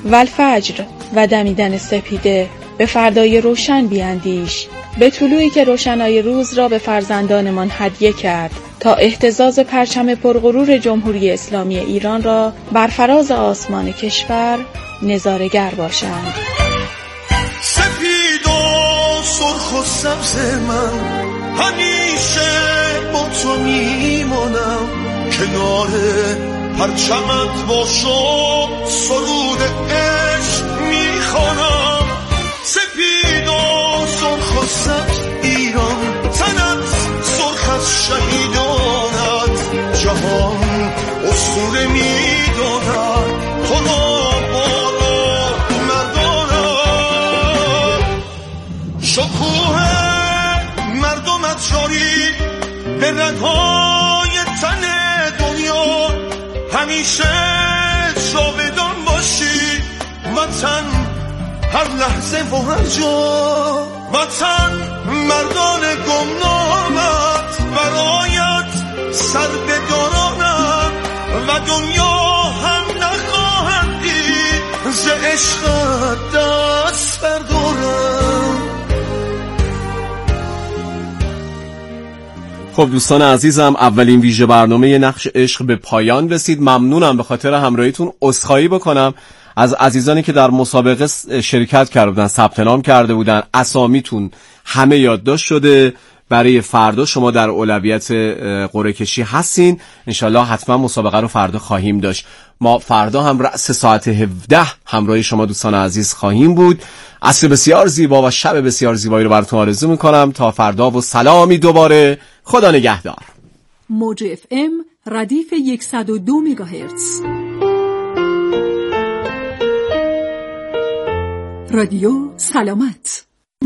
والفجر و دمیدن سپیده، به فردای روشن بیاندیش، به طلوعی که روشنای روز را به فرزندانمان هدیه کرد تا اهتزاز پرچم پرغرور جمهوری اسلامی ایران را بر فراز آسمان کشور نظاره‌گر باشند. سپید و سرخ و سبز من همیشه با تو میمونم، کنار پرچمت با شوق سرود عشق میخوانم. سپید و سرخ و سبز ایران، تنت سرخ از شهیدانت، جهان اسطوره میداند تو را بالا مردانت. شکوه مردمت جاری به رگهای تن دنیا، همیشه جاودان باشی وطن هر لحظه و هر جا. وطن مردان گمنامت برایت سر بدارانم و دنیا هم نخواهد دید ز عشقت دست بردارم. خب دوستان عزیزم، اولین ویژه برنامه نقش عشق به پایان رسید. ممنونم، به خاطر همراهیتون عذرخواهی بکنم از عزیزانی که در مسابقه شرکت کرده بودن، ثبت نام کرده بودن، اسامیتون همه یادداشت شده. برای فردا شما در اولویت قرعه کشی هستین. انشالله حتما مسابقه رو فردا خواهیم داشت. ما فردا هم رأس ساعت 17 همراه شما دوستان عزیز خواهیم بود. عصر بسیار زیبا و شب بسیار زیبایی رو براتون آرزو میکنم. تا فردا و سلامی دوباره. خدا نگهدار. موج FM ردیف 102 مگاهرتز. رادیو سلامت.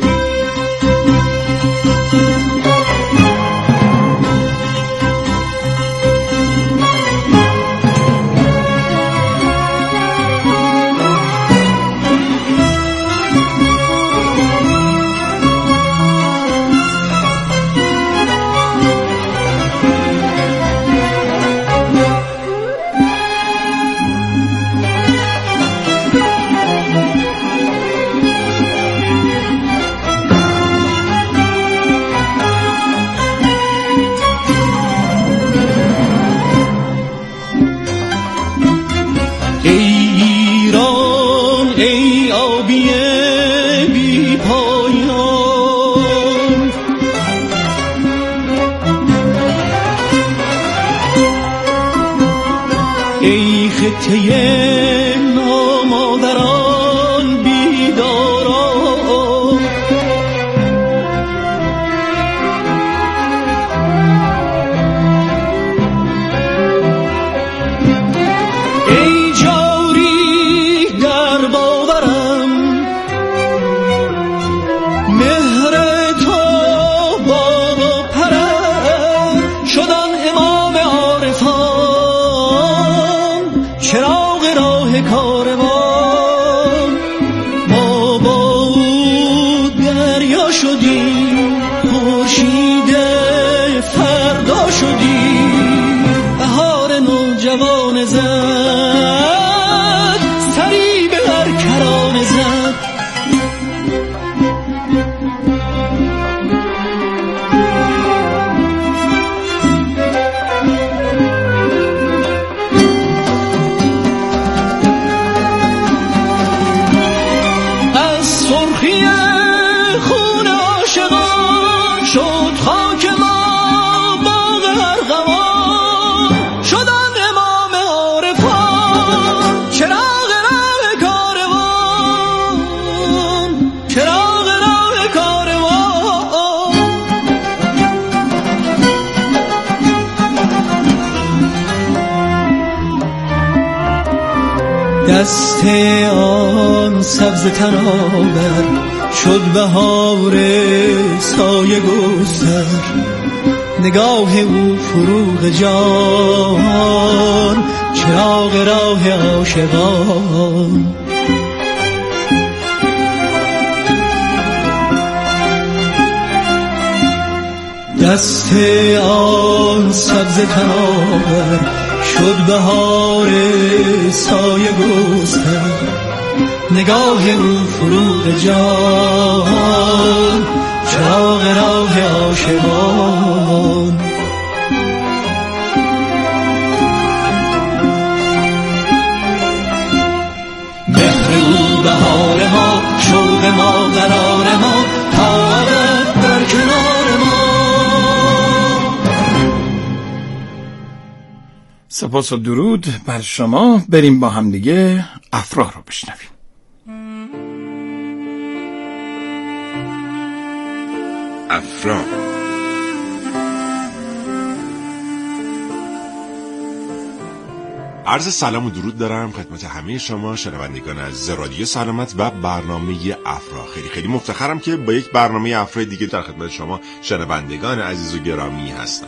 دست آن سبز تناور شد بهار سایه گستر، نگاه او فروغ جان، چراغ راه عاشقان. دست آن سبز تناور شد بهار سایه گستر، نگاه او فروغ جان، چراغ راه عاشقان. مهر او بهار ما، شوق ما قرار ما، تا ابد در کنار ما. سپاس و درود بر شما. بریم با هم دیگه افرا رو بشنویم. افرا. عرض سلام و درود دارم خدمت همه شما شنوندگان از رادیو سلامت و برنامه افرا. خیلی مفتخرم که با یک برنامه افرا دیگه در خدمت شما شنوندگان عزیز و گرامی هستم.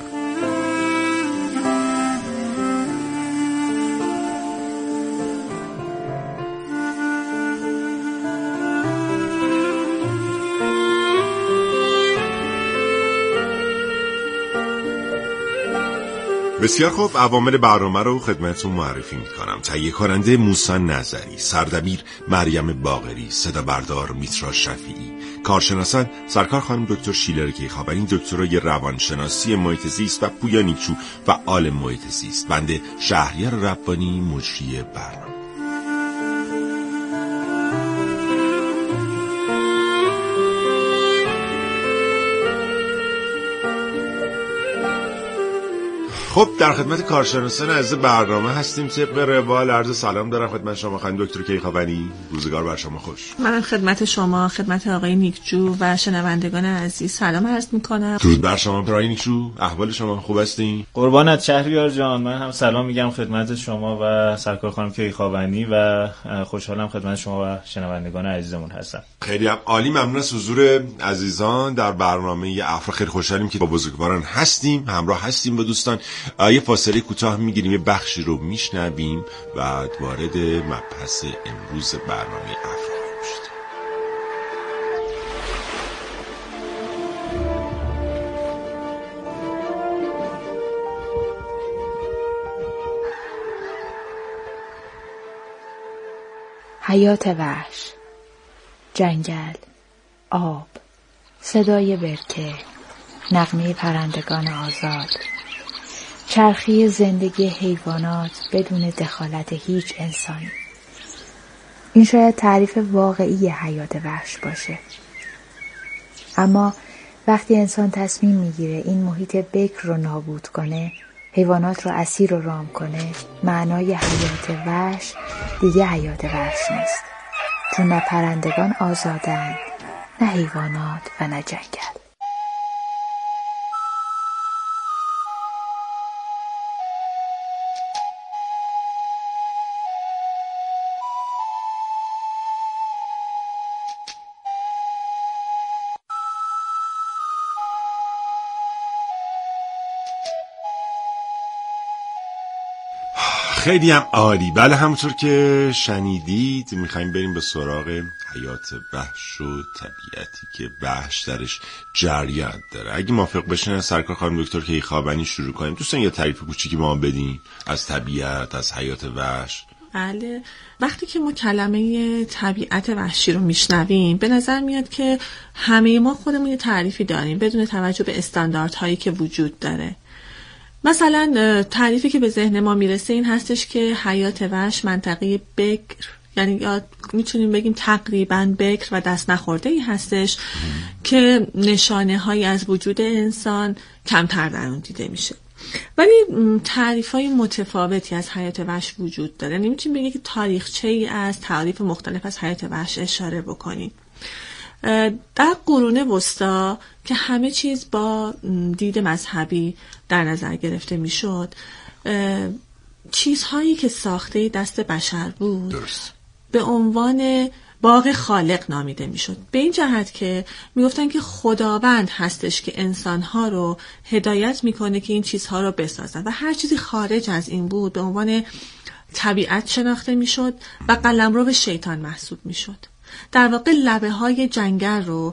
بسیار خوب، عوامل برنامه رو خدمتتون معرفی میکنم. تهیه کننده موسی نظری، سردبیر مریم باقری، صدا بردار میترا شفیعی، کارشناسان سرکار خانم دکتر شیلر کیخابری، دکترای روانشناسی محیط زیست و پویا نیکچو فعال محیط زیست. بنده شهریار ربانی مجری برنامه. خب در خدمت کارشناسان عزیز برنامه هستیم. طبق روال عرض سلام دارم خدمت شما خانم دکتر کیخابری. روزگار بر شما خوش. منم خدمت شما، خدمت آقای نیکجو و شنوندگان عزیز سلام عرض میکنم. درود بر شما آقای نیکجو. احوال شما خوب هستین؟ قربانت شهریار جان. من هم سلام میگم خدمت شما و سرکار خانم کیخابری و خوشحالم خدمت شما و شنوندگان عزیزمون هستم. خیلی هم عالی، ممنون از حضور عزیزان در برنامه افرا. خیلی خوشحالیم که با بزرگواران هستیم، همراه هستیم با دوستان. یه فاصله کوتاه میگیریم، یه بخشی رو میشنویم و وارد مبحث امروز برنامه افرا میشیم. حیات وحش، جنگل، آب، صدای برکه، نغمه پرندگان آزاد، چرخی زندگی حیوانات بدون دخالت هیچ انسانی. این شاید تعریف واقعی حیات وحش باشه. اما وقتی انسان تصمیم میگیره این محیط بکر رو نابود کنه، حیوانات رو اسیر و رام کنه، معنای حیات وحش دیگه حیات وحش نیست. چون نه پرندگان آزادن، نه حیوانات و نه جنگل. خیلی هم عالی. بله همونطور که شنیدید میخوایم بریم به سراغ حیات وحش و طبیعتی که وحش درش جریان داره. اگه موافق باشین از سرکار خانم دکتر کیخابری شروع کنیم. دوستان یه تعریف کوچیکی ما بدین از طبیعت، از حیات وحش. بله، وقتی که ما کلمه طبیعت وحشی رو میشنویم به نظر میاد که همه ما خودمون یه تعریفی داریم بدون توجه به استانداردهایی که وجود داره. مثلا تعریفی که به ذهن ما میرسه این هستش که حیات وحش منطقه بکر، یعنی میتونیم بگیم تقریبا بکر و دست نخورده ای هستش که نشانه هایی از وجود انسان کمتر در اون دیده میشه. ولی تعریف های متفاوتی از حیات وحش وجود داره. نمیتونیم بگیم که تاریخچه ای از تعریف مختلف از حیات وحش اشاره بکنیم. در قرون وسطا که همه چیز با دید مذهبی در نظر گرفته میشد، چیزهایی که ساخته دست بشر بود درست به عنوان باغ خالق نامیده میشد. به این جهت که میگفتن که خداوند هستش که انسانها رو هدایت میکنه که این چیزها رو بسازن و هر چیزی خارج از این بود به عنوان طبیعت شناخته میشد و قلمرو شیطان محسوب میشد. در واقع لبه های جنگل رو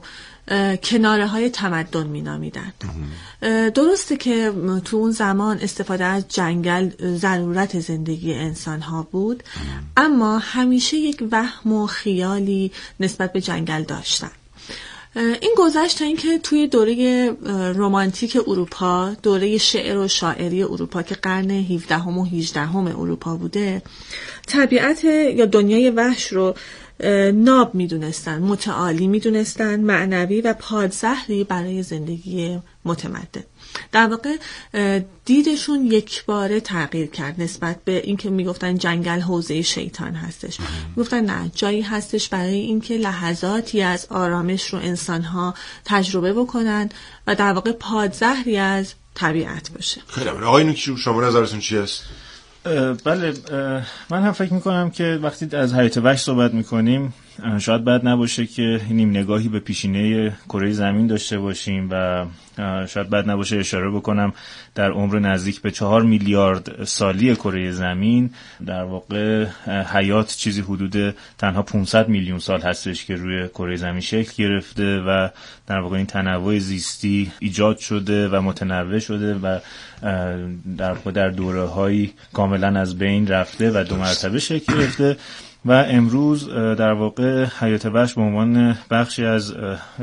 کناره های تمدن مینامیدند. درسته که تو اون زمان استفاده از جنگل ضرورت زندگی انسان ها بود، اما همیشه یک وهم و خیالی نسبت به جنگل داشتن. این گذشت تا اینکه توی دوره رمانتیک اروپا، دوره شعر و شاعری اروپا که قرن 17 و 18 اروپا بوده، طبیعت یا دنیای وحش رو ناب میدونستن، متعالی میدونستن، معنوی و پادزهری برای زندگی متمدن. در واقع دیدشون یک باره تغییر کرد نسبت به اینکه میگفتن جنگل حوزه شیطان هستش. میگفتن نه، جایی هستش برای اینکه لحظاتی از آرامش رو انسان‌ها تجربه بکنن و در واقع پادزهری از طبیعت باشه. خیلی ممنون. آقای نوکی، شما نظرتون چی است؟ بله، من هم فکر میکنم که وقتی از حیات وحش صحبت میکنیم شاید بد نباشه که نیم نگاهی به پیشینه کره زمین داشته باشیم و شاید بد نباشه اشاره بکنم در عمر نزدیک به 4 میلیارد سالی کره زمین در واقع حیات چیزی حدود تنها 500 میلیون سال هستش که روی کره زمین شکل گرفته و در واقع این تنوع زیستی ایجاد شده و متنوع شده و در واقع در دوره‌هایی کاملا از بین رفته و 2 مرتبه شکل گرفته و امروز در واقع حیات وحش به عنوان بخشی از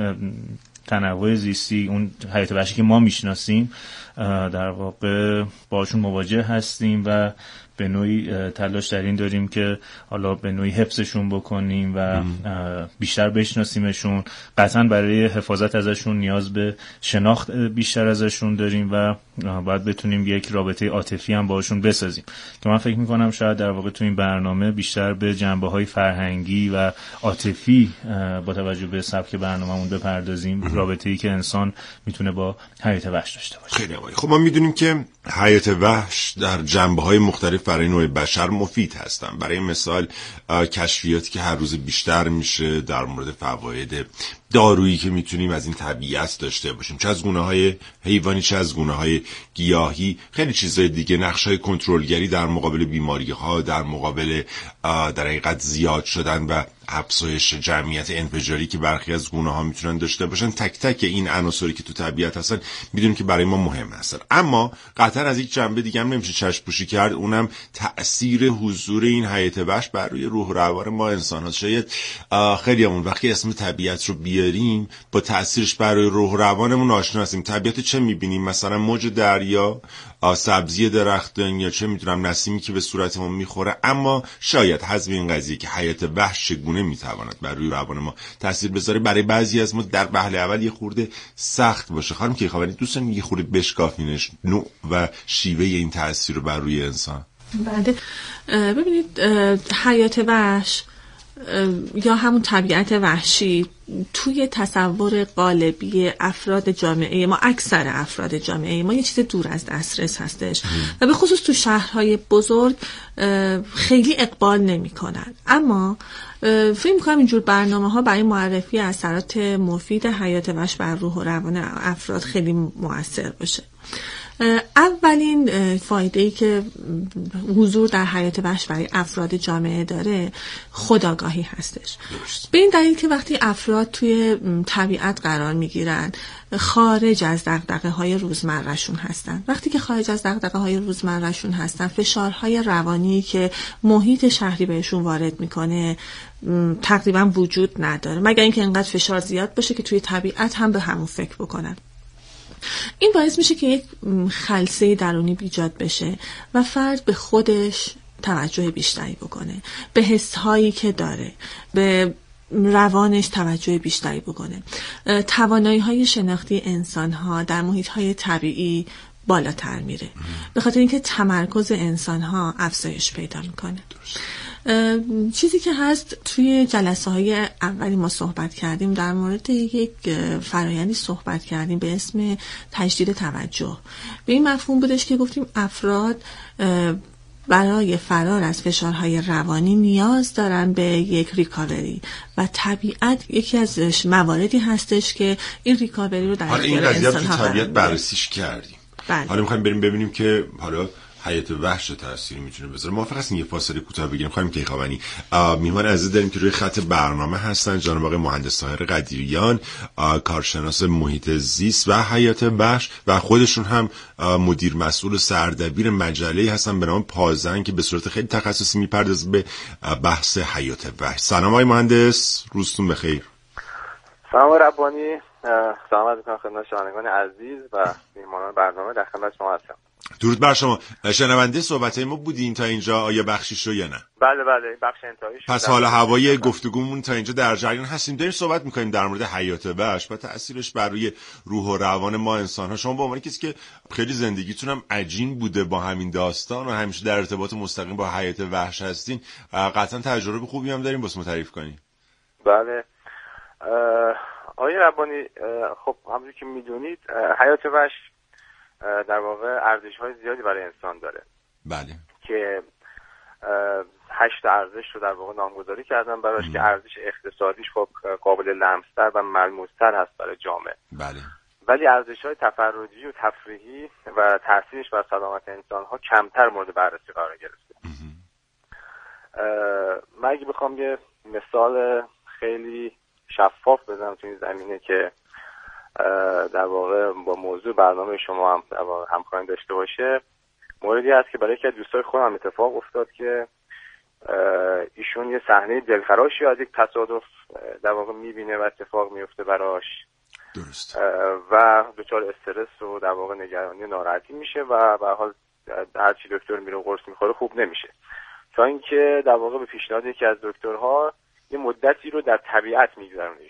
تنوع زیستی، اون حیات وحشی که ما میشناسیم، در واقع باشون مواجه هستیم و به نوعی تلاش در این داریم که حالا به نوعی حفظشون بکنیم و بیشتر بشناسیمشون. قطعا برای حفاظت ازشون نیاز به شناخت بیشتر ازشون داریم و باید بتونیم یک رابطه عاطفی هم باشون بسازیم که من فکر میکنم شاید در واقع تو این برنامه بیشتر به جنبه‌های فرهنگی و عاطفی با توجه به سبک برنامه‌مون بپردازیم، رابطه‌ای که انسان میتونه با حیات وحش داشته باشه. خیلی عالی. خب ما میدونیم که حیات وحش در جنبه‌های مختلف برای نوع بشر مفید هستن. برای مثال کشفیاتی که هر روز بیشتر میشه در مورد فواید دارویی که میتونیم از این طبیعت داشته باشیم، چه از گونه‌های حیوانی چه از گونه‌های گیاهی، خیلی چیزای دیگه، نقش‌های کنترلگری در مقابل بیماری‌ها، در مقابل در حقیقت زیاد شدن و افزایش جمعیت انفجاری که برخی از گونه‌ها میتونن داشته باشن. تک تک این عناصری که تو طبیعت هستن میدونیم که برای ما مهم هستن، اما قطعا از یک جنبه دیگه هم نمیشه چشم پوشی کرد، اونم تأثیر حضور این حیات وحش بر روی روح و روان ما انسان‌ها. شاید خیلیامون وقتی اسم طبیعت رو بیاریم با تأثیرش بر روی روح و روانمون آشنا هستیم. طبیعت چه میبینیم؟ مثلا موج دریا، سبزی درختان یا چه میدونم نسیمی که به صورتمون میخوره، اما شاید حذف این قضیه که حیات وحش چگونه میتواند بر روی روان ما تاثیر بذاره برای بعضی از ما در وهله اول یه خورده سخت باشه. خانم کیخوانی، دوستان یه خورده بشکافینش نوع و شیوه این تاثیر رو بر روی انسان. بله، ببینید حیات وحش یا همون طبیعت وحشی توی تصور قالبی افراد جامعه ما، اکثر افراد جامعه ما، یه چیز دور از دسترس هستش و به خصوص تو شهرهای بزرگ خیلی اقبال نمی کنن. اما فکر می‌کنم اینجور برنامه‌ها برای معرفی اثرات مفید حیات وحش بر روح و روان افراد خیلی مؤثر باشه. اولین فایده‌ای که حضور در حیات وحش برای افراد جامعه داره خودآگاهی هستش. به این دلیل که وقتی افراد توی طبیعت قرار میگیرن خارج از دغدغه‌های روزمره‌شون هستن. وقتی که خارج از دغدغه‌های روزمره‌شون هستن، فشارهای روانی که محیط شهری بهشون وارد میکنه تقریبا وجود نداره، مگر اینکه اینقدر فشار زیاد باشه که توی طبیعت هم به همون فکر بکنن. این باعث میشه که یک خلسه درونی ایجاد بشه و فرد به خودش توجه بیشتری بکنه، به حس‌هایی که داره، به روانش توجه بیشتری بکنه. توانایی‌های شناختی انسان‌ها در محیط‌های طبیعی بالاتر میره، به خاطر اینکه تمرکز انسان‌ها افزایش پیدا میکنه. چیزی که هست توی جلسه های اولی ما صحبت کردیم، در مورد یک فرایندی صحبت کردیم به اسم تجدید توجه. به این مفهوم بودش که گفتیم افراد برای فرار از فشارهای روانی نیاز دارن به یک ریکاوری و طبیعت یکی از مواردی هستش که این ریکاوری رو در اختیار انسان ها قرار میده. حالا این قضیه رو تو طبیعت بررسیش کردیم. بله. حالا میخوایم بریم ببینیم که حالا حیات وحش تأثیری میتونه بذاره. موافق هستین یه فاصله کوتاه بگیریم؟ خانم کیخوانی، میهمان عزیز داریم که روی خط برنامه هستن، جناب آقای مهندس طاهر قدیریان، کارشناس محیط زیست و حیات وحش و خودشون هم مدیر مسئول و سردبیر مجله‌ای هستن به نام پازن که به صورت خیلی تخصصی میپردازه به بحث حیات وحش. سلام آقای مهندس، روزتون بخیر. سلام ربانی، سلام میکنم خدمت شنوندگان عزیز و میهمانان برنامه. در خدمت شما هستم. درود بر شما. شنونده صحبت‌های ما بودین تا اینجا، آیا بخشیش رو یا نه؟ بله بخش انتهاییش. پس حالا هوای گفتگومون تا اینجا در جریان هستیم. داریم صحبت می‌کنیم در مورد حیات وحش و تأثیرش بر روی روح و روان ما انسان‌ها. شما به عنوان کسی که خیلی زندگیتون هم عجین بوده با همین داستان و همیشه در ارتباط مستقیم با حیات وحش هستین، قطعاً تجربه خوبی هم داریم، واسه ما تعریف کنین. بله آقای ربانی، خب همونجوری که میدونید حیات وحش در واقع ارزش‌های زیادی برای انسان داره. بله. که 8 ارزش رو در واقع نامگذاری کردن براش که ارزش اقتصادیش خب قابل لمس‌تر و ملموس‌تر هست برای جامعه. بله. ولی ارزش‌های تفرجی و تفریحی و تأثیرش بر سلامت انسان‌ها کمتر مورد بررسی قرار گرفته. من اگه بخوام یه مثال خیلی شفاف بزنم تو این زمینه که در واقع با موضوع برنامه شما هم در واقع همکاری داشته باشه، موردی هست که برای یکی از دوستای خودم اتفاق افتاد که ایشون یه صحنه دلخراشی از یک تصادف در واقع میبینه و اتفاق میفته براش. درست. و دچار استرس و در واقع نگرانی و ناراحتی میشه و به هر حال هر چی دکتر میره قرص میخوره خوب نمیشه، تا اینکه در واقع به پیشنهاد یکی از دکترها یه مدتی رو در طبیعت میگذرونه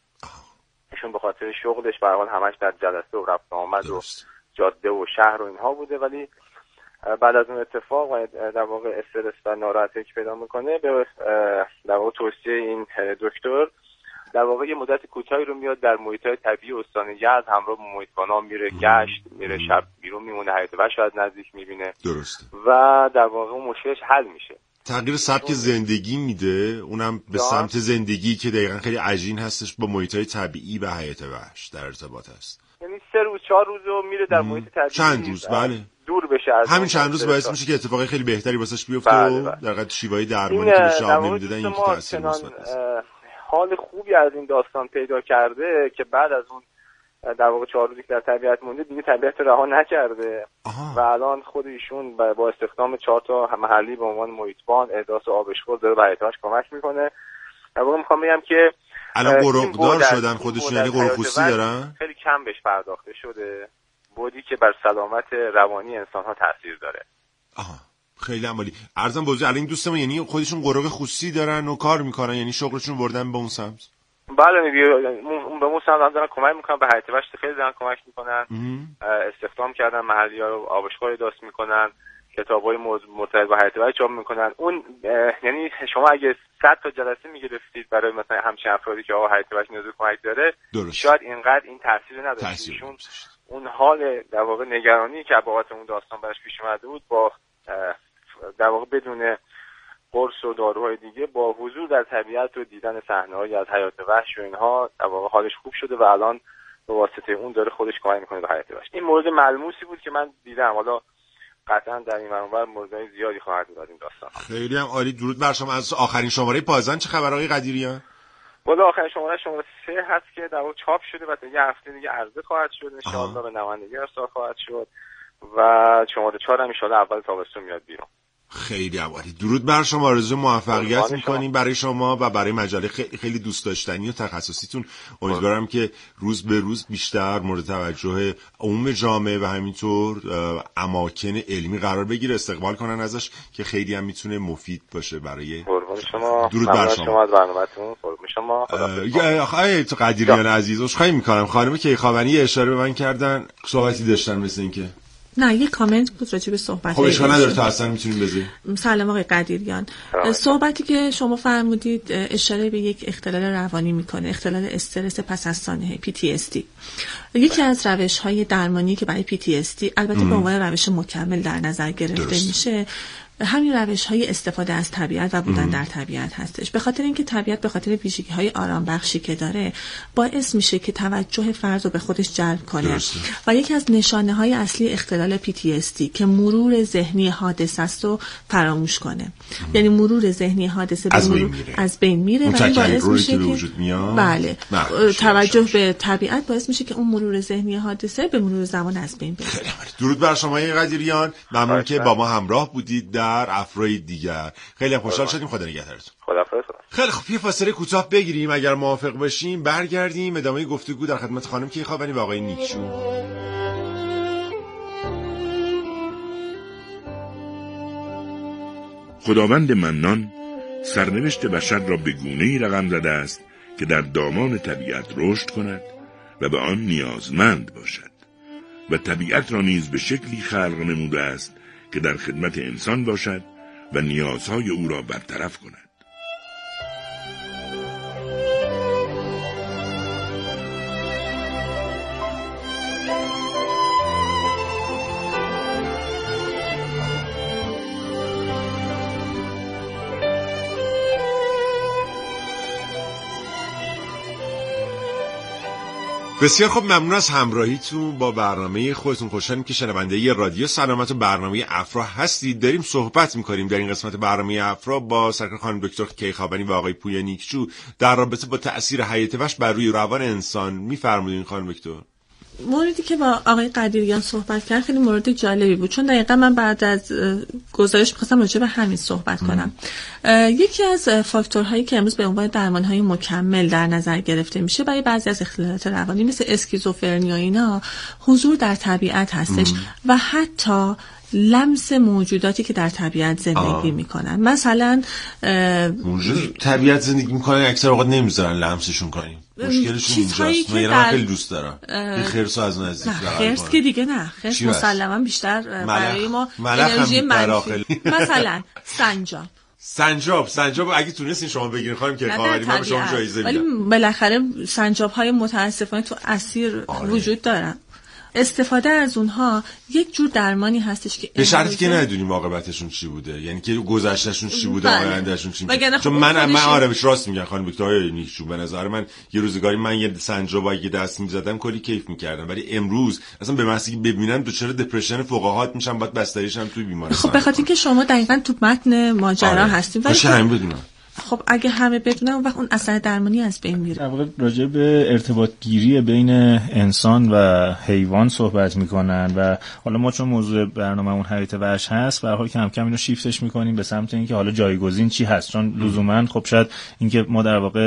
ایشون به خاطر شغلش به هر حال همش در جلسه و رفت آمد و جاده و شهر و اینها بوده، ولی بعد از اون اتفاق و در واقع استرس و ناراحتی که پیدا میکنه به در واقع توصیه این دکتر در واقع یه مدت کوتاهی رو میاد در محیط‌های طبیعی استان یزد همراه با محیط‌بانا میره گشت، میره شب بیرون میمونه، حیات وحش از نزدیک میبینه. درست. و در واقع اون مشکلش حل میشه. تغییر سبک زندگی میده، اونم به سمت زندگی که دقیقاً خیلی عجین هستش، با محیط‌های طبیعی و حیات وحش در ارتباط هست. یعنی 3 روز 4 روز رو میره در محیط طبیعی، چند روز بله دور بشه از همین چند روز باعث میشه که اتفاقی خیلی بهتری واسش بیفته. بله. و در واقع شیوه‌های درمانی که بهش آب نمیدادن این تاثیر مثبت است. حال خوبی از این داستان پیدا کرده که بعد از اون در واقع 4 روزی که در طبیعت مونده دیگه طبیعت رها نکرده. و الان خود ایشون با استخدام 4 تا محلی به عنوان محیطبان احداث آبشخور داره به حیاتش کمک میکنه. در واقع میخوام بگم که الان قرقدار شدن خودشون، یعنی قرقوسی دارن، خیلی کم بهش پرداخته شده، بودی که بر سلامت روانی انسان‌ها تاثیر داره. خیلی عالی. عرضم بزرگ الان این دوستمون یعنی خودشون قرق خصوصی دارن و کار میکنن، یعنی شغلشون بردن به اون سمت. بله اون به اون سمت دارن کمک میکنن، به حیات وحش خیلی دارن کمک میکنن. استخدام کردن محلی‌ها رو آبشخور احداث میکنن، کتابای مرتبط با حیات وحش چاپ میکنن. اون یعنی شما اگه 100 تا جلسه میگرفتید برای مثلا همچین افرادی که حیات وحش نیاز به کمک داره، شاید اینقدر این تاثیر نداشت. ایشون اون حال در واقع نگرانی که بابت اون داستان براش پیش اومده بود با در واقع بدون قرص و داروهای دیگه با حضور در طبیعت و دیدن صحنه‌هایی از حیات وحش و اینها در واقع حالش خوب شده و الان به واسطه اون داره خودش کمک میکنه به حیات وحش. این مورد ملموسی بود که من دیدم، حالا قطعا در این منور موردهای زیادی خواهد بود این داستان. خیلی هم عالی. درود بر شما. از آخرین شماره پازن چه خبر آقای قدیریان؟ والا آخرین شماره 3 هست که در واقع چاپ شده و تا یه هفته دیگه عرضه خواهد شد ان شاءالله، به نمایندگی ارسال خواهد شد و شماره 4 هم ان شاءالله اول تابستون میاد بیرون. خیلی عالی. درود بر شما. آرزوی موفقیت می‌کنیم برای شما و برای مجله خیلی دوست داشتنی و تخصصیتون. امیدوارم که روز به روز بیشتر مورد توجه عموم جامعه و همینطور اماکن علمی قرار بگیره، استقبال کنن ازش که خیلی هم میتونه مفید باشه برای شما. درود بر شما. از برنامه‌تون. قربون شما. آخه تو قدیریان عزیز عذرخواهی می‌کنم، خانم کیخوانی اشاره به من کردن صحبتی داشتن مثل اینکه نه یه کامنت بود راجع به صحبت. خب اشکال نداره، تا اصلا میتونیم بذاریم. سلام آقای قدیریان. صحبتی که شما فرمودید اشاره به یک اختلال روانی میکنه، اختلال استرس پس از سانحه PTSD. یکی از روش‌های درمانی که برای PTSD البته به عنوان روش مکمل در نظر گرفته میشه همین روش‌های استفاده از طبیعت و بودن در طبیعت هستش. به خاطر اینکه طبیعت به خاطر ویژگی‌های آرام بخشی که داره باعث میشه که توجه فرد رو به خودش جلب کنه و یکی از نشانه‌های اصلی اختلال PTSD که مرور ذهنی حادثه است رو فراموش کنه. یعنی مرور ذهنی حادثه از بین میره و این باعث میشه که وجود میاد. بله. توجه به طبیعت باعث میشه که اون مرور ذهنی حادثه به مرور زمان از بین بره. درود بر شما قدیریان، ممنون که با ما همراه بودید در افرای دیگر. خیلی خوشحال شدیم. خدا نگهدارتون. خداحافظ. خیلی خوب، یه فاصله کوتاه بگیریم، اگر موافق باشیم برگردیم ادامه گفتگو در خدمت خانم کیخوابانی و آقای نیکچو. خداوند منان سرنوشت بشر را به گونه‌ای رقم زده است که در دامان طبیعت رشد کند و به آن نیازمند باشد و طبیعت را نیز به شکلی خلق نموده است که در خدمت انسان باشد و نیازهای او را برطرف کند. بسیار خوب، ممنون از همراهیتون با برنامه خودتون. خوشحالیم که شنونده رادیو سلامت و برنامه افرا هستید. داریم صحبت می‌کنیم در این قسمت برنامه افرا با سرکار خانم دکتر کیخوابانی و آقای پویا نیکچو در رابطه با تأثیر حیات وحش بر روی روان انسان. می‌فرمایید خانم دکتر. موردی که با آقای قدیریان صحبت کرد خیلی مورد جالبی بود، چون دقیقا من بعد از گزارش می‌خواستم راجع به همین صحبت کنم. یکی از فاکتورهایی که امروز به عنوان درمان‌های مکمل در نظر گرفته میشه برای بعضی از اختلالات روانی مثل اسکیزوفرنی و اینا حضور در طبیعت هستش و حتی لمس موجوداتی که در طبیعت زندگی میکنن. مثلا موجود طبیعت زندگی میکنن اکثر اوقات نمیذارن لمسشون کنیم. مشکلشون اینجاست. من خیلی دوست دارم یه خرس از نزدیک بغل کنم. خرس که دیگه نه، خرس مسلما بیشتر برای ما انرژی منفی. مثلا سنجاب اگه تونستین شما بگیرین خانم که خواهری من به شما جایزه میدم. ولی بالاخره سنجاب‌های متاسفانه تو اسیر وجود دارن. استفاده از اونها یک جور درمانی هستش که به شرطی که ندونیم عاقبتشون چی بوده، یعنی که گذشتهشون چی بوده، آیندهشون چی بوده. چون من آرامش راست میگم خانم دکتر نیکچو، به نظر من یه روزگاری من یه سنجاب اگه دست می‌زدم کلی کیف می‌کردم، ولی امروز اصلا به محضی که ببینم دچار دپرشن فوق‌العاده میشم، باید بستریشم توی بیمارستان. خب به خاطر اینکه شما دقیقاً تو متن ماجرا هستین، ولی همین بدونم. خب اگه همه بدونن اون وقت اون اثر درمانی از بین میره. در واقع راجع به ارتباط گیری بین انسان و حیوان صحبت میکنن و حالا ما چون موضوع برنامه‌مون حیات وحش هست به هر حال کم کم اینو شیفتش میکنیم به سمت اینکه حالا جایگزین چی هست، چون لزوما خب شاید اینکه ما در واقع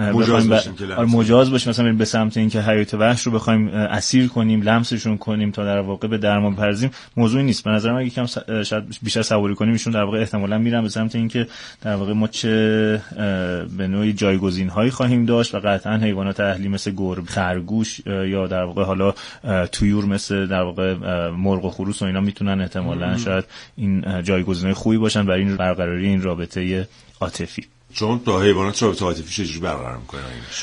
مجاز باشیم مثلا به سمت اینکه حیات وحش رو بخوایم اسیر کنیم، لمسشون کنیم تا در واقع به درمان بپردازیم، موضوعی نیست. به نظر من یکم شاید بیشتر سواری کنیم ایشون در واقع احتمالاً میرن به سمت اینکه در واقع ما چه به نوعی جایگزین هایی خواهیم داشت و قطعا حیوانات اهلی مثل گربه، خرگوش یا در واقع حالا طیور مثل در واقع مرغ و خروس و اینا میتونن احتمالاً شاید این جایگزین خوبی باشن برای این برقراری این رابطه عاطفی. چون تو حیوانات رابطه عاطفی چجوری برقرار می‌کنن؟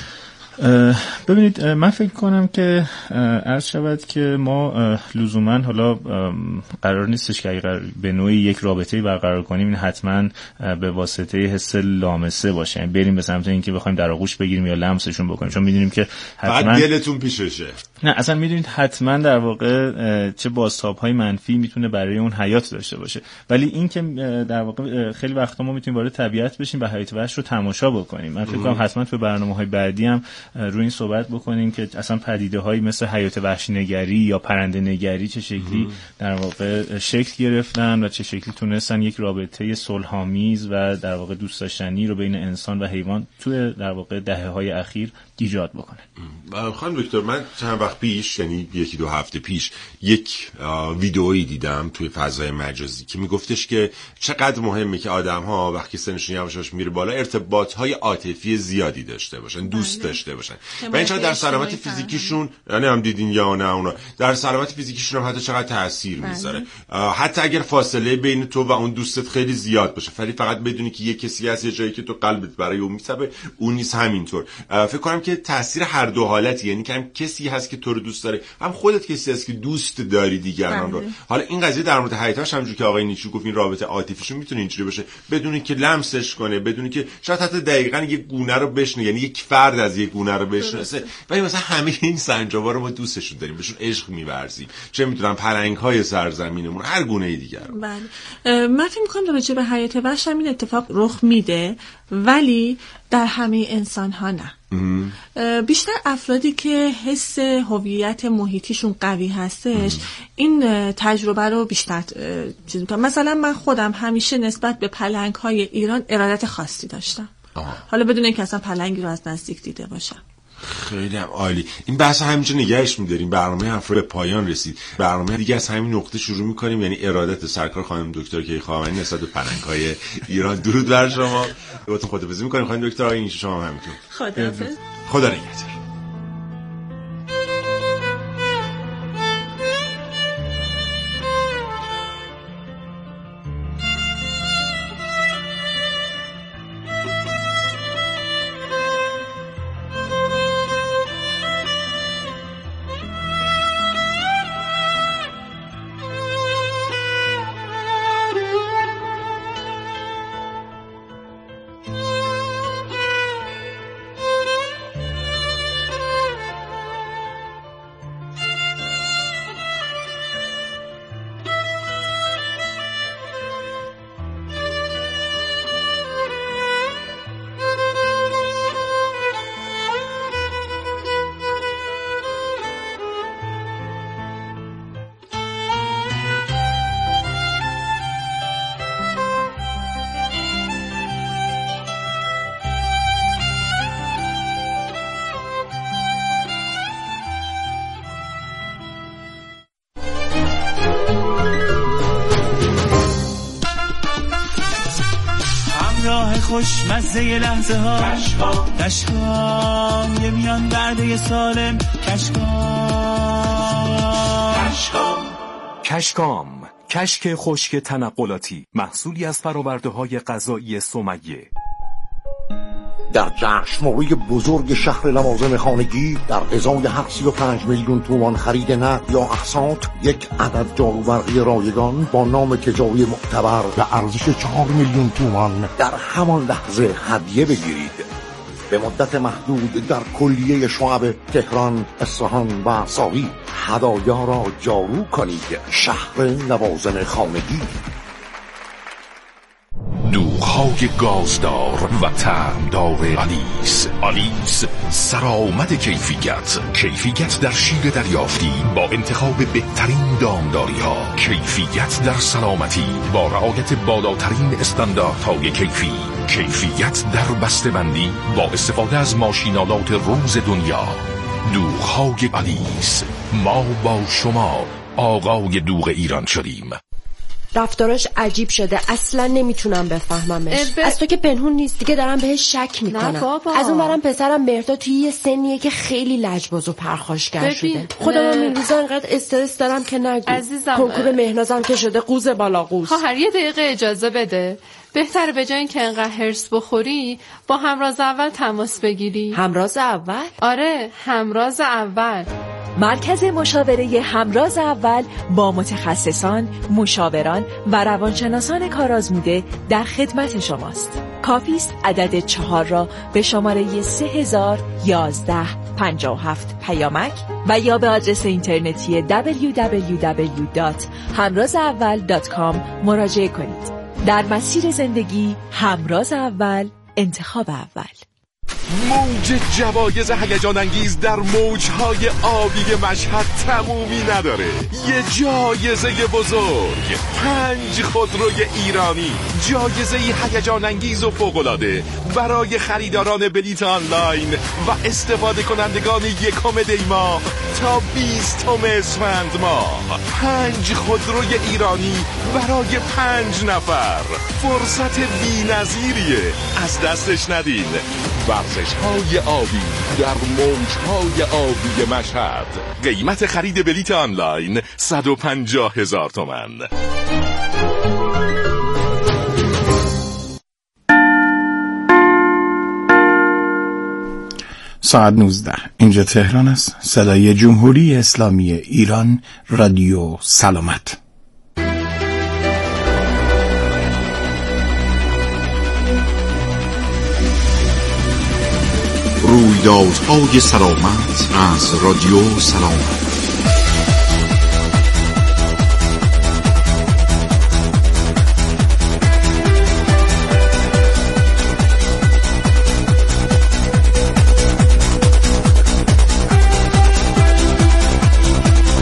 ببینید من فکر کنم که عرض شود که ما لزوما حالا قرار نیستش که اگر به نوعی یک رابطه‌ای برقرار کنیم این حتما به واسطه حس لامسه باشه، یعنی بریم به سمت اینکه بخوایم در آغوش بگیریم یا لمسشون بکنیم، چون میدونیم که حتما دلتون پیششه. نه اصلا میدونید حتما در واقع چه بازتاب‌های منفی میتونه برای اون حیات داشته باشه، ولی این که در واقع خیلی وقتا ما میتونیم وارد طبیعت بشیم و حیات وحش رو تماشا بکنیم. من فکر کنم حتما تو برنامه‌های بعدی هم روی این صحبت بکنیم که اصلا پدیده‌هایی مثل حیات وحشی نگری یا پرنده نگری چه شکلی در واقع شکل گرفتن و چه شکلی تونستن یک رابطه صلح‌آمیز و در واقع دوست داشتنی رو بین انسان و حیوان توی در واقع دهه‌های اخیر ایجاد بکنه. خانم دکتر من چند وقت پیش، یعنی یکی دو هفته پیش، یک ویدئویی دیدم توی فضای مجازی که میگفتش که چقدر مهمه که آدم‌ها وقتی سنشون یواش یواش میره بالا ارتباط‌های عاطفی زیادی داشته باشن، دوست داشته باشن. و این چقدر در سلامت فیزیکیشون، یعنی هم دیدین یا نه اونا، در سلامت فیزیکیشون هم حتی چقدر تاثیر میذاره. حتی اگر فاصله بین تو و اون دوستت خیلی زیاد باشه، ولی فقط بدونی که یه کسی هست یه جایی که تو قلبت برای اون میسبه، اون نیست همینطور. فکر کنم که تاثیر هر دو حالتی، یعنی که هم کسی هست که تو رو دوست داره، هم خودت کسی هست که دوست داری دیگران رو. حالا این قضیه در مورد حیاتش همونجوری که آقای نیچو گفت این رابطه عاطفیشون میتونه اینجوری باشه، بدونی که لمسش کنه، بدونی که شاید حتی دقیقاً یک گونه رو بشنه، یعنی یک فرد از یک گونه رو بشناسه، ولی مثلا همه این سنجابا رو ما دوستشون داریم، بهشون عشق می‌ورزیم، چه می‌دونم پلنگ‌های سرزمینمون، هر گونه دیگر. بله، من فکر می‌کنم راجع به حیات وحش همین اتفاق رخ میده، ولی در همه انسان‌ها نه. بیشتر افرادی که حس هویت محیطیشون قوی هستش این تجربه رو بیشتر چیز می‌کنم. مثلا من خودم همیشه نسبت به پلنگ‌های ایران ارادت خاصی داشتم، حالا بدون اینکه اصلا پلنگی رو از نزدیک دیده باشم. خیلی هم عالی. این بحث همینجا نگهش می‌داریم. برنامه هفته به پایان رسید. برنامه دیگه از همین نقطه شروع می‌کنیم، یعنی ارادت سرکار خانم دکتر کیخانوانی نسبت به پلنگ‌های ایران. درود بر شما. بهتون خداحافظی می‌کنیم خانم دکتر. آقای نیچو شما هم همینطور. خداحافظ. خدا نگهدار. خوشمزه لحظه ها کشکام یه میان وعده سالم کشکام کشک خشک تنقلاتی محصولی از فرآورده‌های غذایی سمیه. در جشنواره بزرگ شهر لوازم خانگی در ازای هر 35 میلیون تومان خرید نقد یا اقساط یک عدد جاروبرقی رایگان با نام تجاری معتبر به ارزش 4 میلیون تومان در همان لحظه هدیه بگیرید. به مدت محدود در کلیه شعب تهران، اصفهان و ساوی هدایا را جارو کنید. شهر لوازم خانگی. دوغ‌های گازدار و طعمدار آلیس سرآمد کیفیت در شیر دریافتی با انتخاب بهترین دامداری‌ها، کیفیت در سلامتی با رعایت بالاترین استانداردهای کیفیت در بسته‌بندی با استفاده از ماشینالات روز دنیا. دوغ‌های آلیس، ما با شما آقای دوغ ایران شدیم. رفتاراش عجیب شده، اصلا نمیتونم بفهممش. از تو که پنهون نیست دیگه، دارم بهش شک میکنم. از اون برم پسرم مهرداد توی یه سنیه که خیلی لجباز و پرخاشگر شده. خودم این روزا انقدر استرس دارم که نگو. عزیزم کنکور مهنازم که شده قوز بالا قوز. خواهر یه دقیقه اجازه بده. بهتره به جای اینکه انقدر هرس بخوری با همراز اول تماس بگیری. همراز اول؟ آره، همراز اول. مرکز مشاوره همراز اول با متخصصان، مشاوران و روانشناسان کارآزموده در خدمت شماست. کافی است عدد 4 را به شماره 301157 پیامک و یا به آدرس اینترنتی www.hamrazaval.com مراجعه کنید. در مسیر زندگی همراز اول، انتخاب اول. موج جوایز هیجان انگیز در موجهای آبی مشهد تمومی نداره. یه جایزه بزرگ، 5 خودروی ایرانی، جایزه هیجان انگیز و فوق‌العاده برای خریداران بلیت آنلاین و استفاده کنندگان 1 دی ماه تا 20 اسفند ماه. 5 خودروی ایرانی برای 5 نفر. فرصت بی‌نظیریه، از دستش ندین. ورزش‌های آبی در موج‌های آبی مشهد. قیمت خرید بلیت آنلاین 150,000 تومان. ساعت 19 اینجا تهران است. صدای جمهوری اسلامی ایران، رادیو سلامت. رویدادهای سلامت از رادیو سلامت.